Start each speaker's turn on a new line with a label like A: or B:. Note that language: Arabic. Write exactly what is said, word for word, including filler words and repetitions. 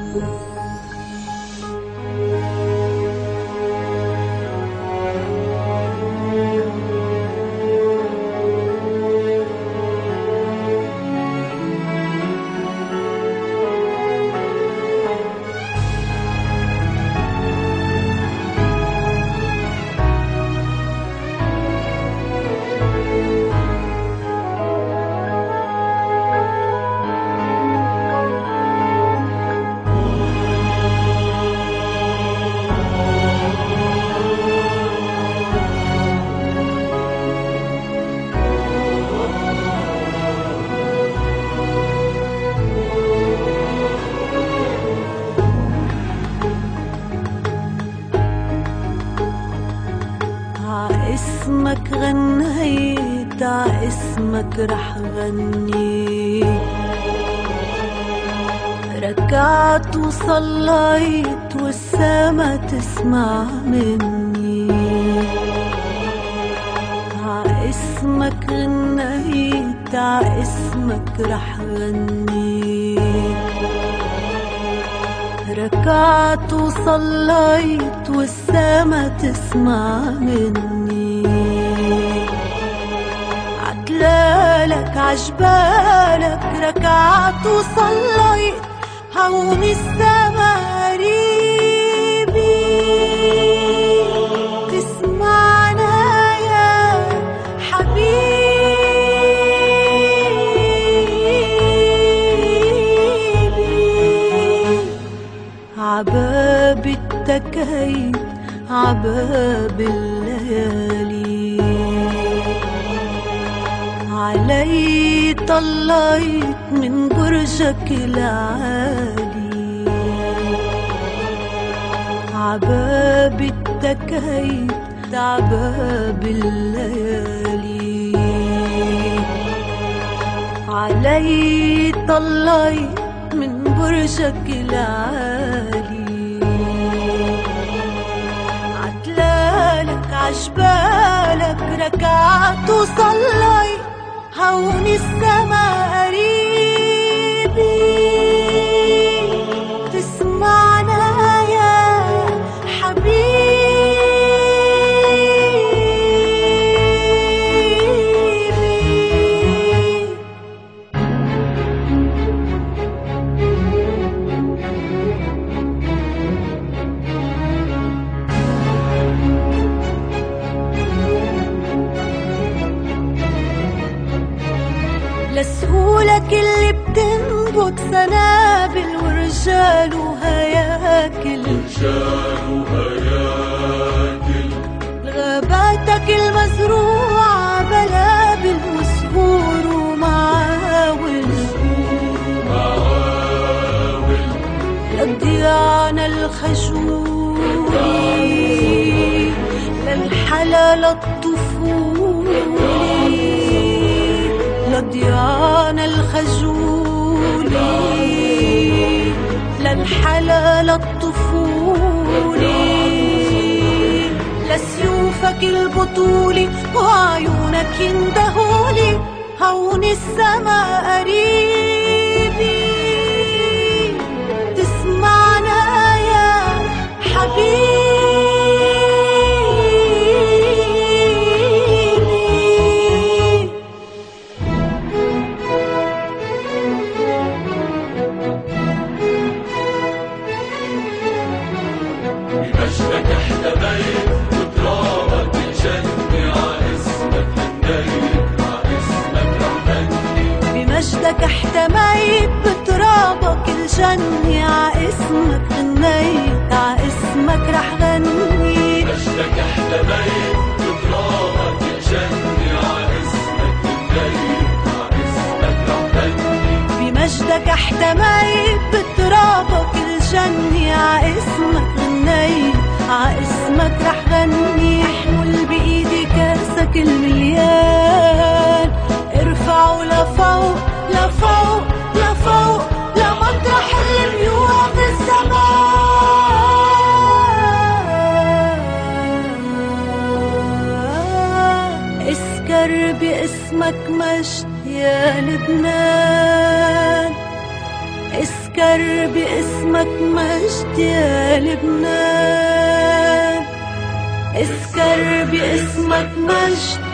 A: اسمك غنيت، ع اسمك رح غني، ركعت وصليت والسما تسمع مني. ع اسمك غنيت، ع اسمك رح غني، ركعت وصليت والسما تسمع مني. عتلالك عجبالك ركعت وصليت، هون السما قريبي تسمعنا يا حبيبي. عباب التكيت، عباب الليالي، علي طليت من برجك العالي. عباب التكيت، عباب الليالي، علي طليت من برجك العالي. عتلالك عجبالك ركعت وصليت، هون السما قريبي تسمعنا يا حبيبي. لسهولك اللي بتنبت سنابل ورجال وهياكل،
B: رجال وهياكل،
A: لغاباتك المزروعة بلابل وسهور ومعاول،
B: معاول
A: للضيانة الخجولي، للحلال الطفولي، للضيانة الخجولي، للحلال الطفولي، لسيوفك البطولي وعيونك يندهولي، هون السما قريبي تسمعنا يا حبيبي.
B: بمجدك احتميت وترابك الجنة، ع اسمك غنيت، ع اسمك رح غني.
A: بمجدك احتميت بترابك الجنة، ع اسمك غنيت، ع اسمك رح غني.
B: بمجدك احتميت وترابك الجنة، ع اسمك غنيت، ع اسمك رح غني.
A: بمجدك احتميت بترابك الجنة، ع اسمك غنيت، ع اسمك رح غني. احمل بايدي كاسك المليان، ارفعه لفوق لفوق لفوق لمطرح البيوع في السماء. اسكر باسمك مجد يا لبنان، اسكر باسمك مجد يا لبنان، اسكر باسمك مجد